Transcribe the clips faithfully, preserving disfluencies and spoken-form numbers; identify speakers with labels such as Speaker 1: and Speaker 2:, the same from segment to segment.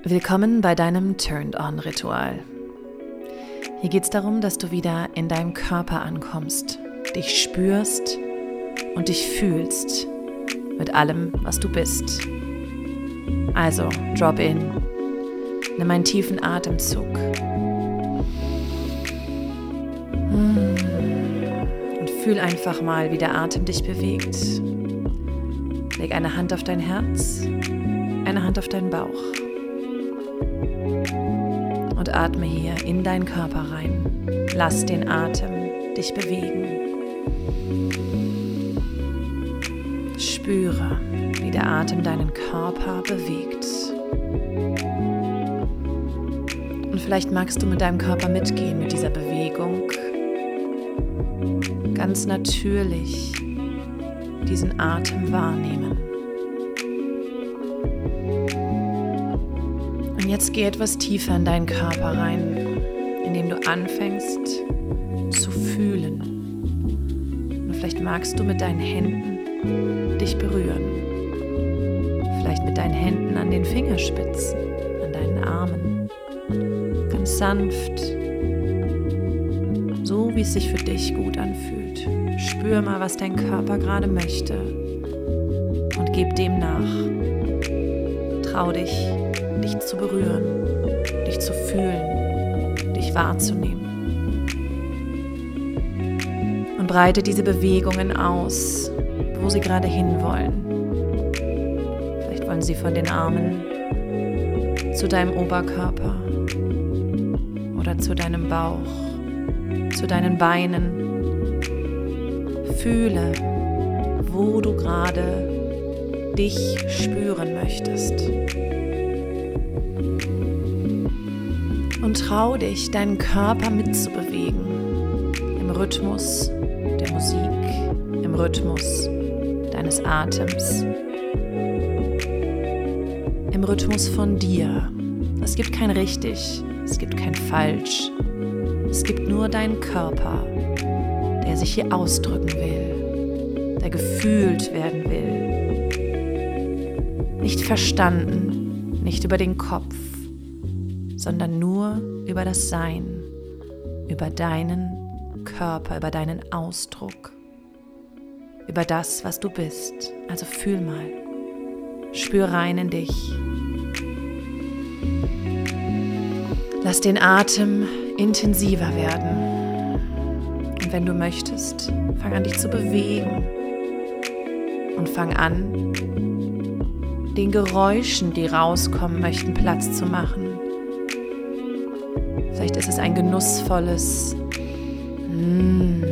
Speaker 1: Willkommen bei deinem Turned-On-Ritual. Hier geht es darum, dass du wieder in deinem Körper ankommst, dich spürst und dich fühlst mit allem, was du bist. Also, drop in, nimm einen tiefen Atemzug und fühl einfach mal, wie der Atem dich bewegt. Leg eine Hand auf dein Herz, eine Hand auf deinen Bauch. Und atme hier in deinen Körper rein. Lass den Atem dich bewegen. Spüre, wie der Atem deinen Körper bewegt. Und vielleicht magst du mit deinem Körper mitgehen mit dieser Bewegung. Ganz natürlich diesen Atem wahrnehmen. Und jetzt geh etwas tiefer in deinen Körper rein, indem du anfängst zu fühlen. Und vielleicht magst du mit deinen Händen dich berühren. Vielleicht mit deinen Händen an den Fingerspitzen, an deinen Armen. Ganz sanft, so wie es sich für dich gut anfühlt. Spür mal, was dein Körper gerade möchte und gib dem nach. Trau dich, dich zu berühren, dich zu fühlen, dich wahrzunehmen. Und breite diese Bewegungen aus, wo sie gerade hinwollen. Vielleicht wollen sie von den Armen zu deinem Oberkörper oder zu deinem Bauch, zu deinen Beinen. Fühle, wo du gerade dich spüren möchtest. Und trau dich, deinen Körper mitzubewegen. Im Rhythmus der Musik, im Rhythmus deines Atems, im Rhythmus von dir. Es gibt kein richtig, es gibt kein falsch. Es gibt nur deinen Körper, der sich hier ausdrücken will, der gefühlt werden will. Nicht verstanden, nicht über den Kopf, sondern nur über das Sein, über deinen Körper, über deinen Ausdruck, über das, was du bist. Also fühl mal, spür rein in dich. Lass den Atem intensiver werden. Und wenn du möchtest, fang an, dich zu bewegen und fang an, den Geräuschen, die rauskommen möchten, Platz zu machen. Vielleicht ist es ein genussvolles mm.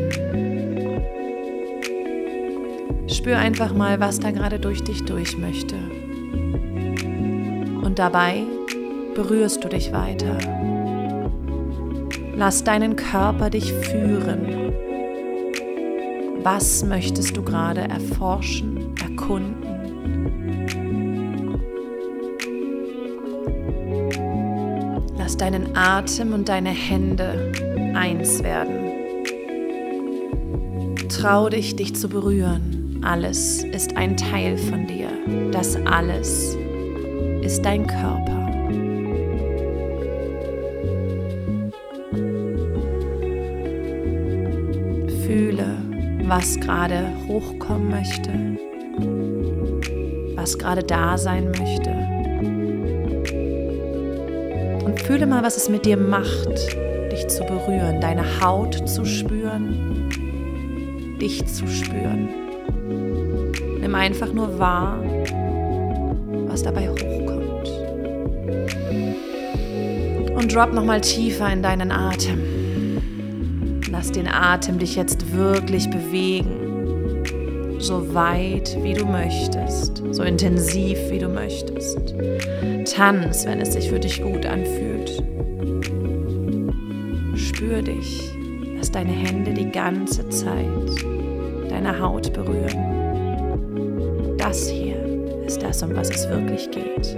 Speaker 1: Spür einfach mal, was da gerade durch dich durch möchte. Und dabei berührst du dich weiter. Lass deinen Körper dich führen. Was möchtest du gerade erforschen, erkunden? Lass deinen Atem und deine Hände eins werden. Trau dich, dich zu berühren. Alles ist ein Teil von dir. Das alles ist dein Körper. Fühle, was gerade hochkommen möchte, was gerade da sein möchte. Und fühle mal, was es mit dir macht, dich zu berühren, deine Haut zu spüren, dich zu spüren. Nimm einfach nur wahr, was dabei hochkommt. Und drop nochmal tiefer in deinen Atem. Lass den Atem dich jetzt wirklich bewegen, so weit wie du möchtest, so intensiv wie du möchtest. Tanz, wenn es sich für dich gut anfühlt. Spür dich, lass deine Hände die ganze Zeit deine Haut berühren. Das hier ist das, um was es wirklich geht.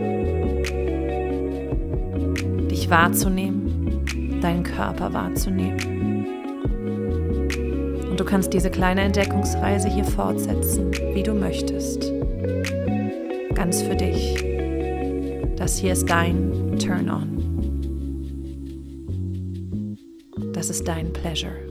Speaker 1: Dich wahrzunehmen, deinen Körper wahrzunehmen. Und du kannst diese kleine Entdeckungsreise hier fortsetzen, wie du möchtest. Ganz für dich. Das hier ist dein Turn-on. Das ist dein Pleasure.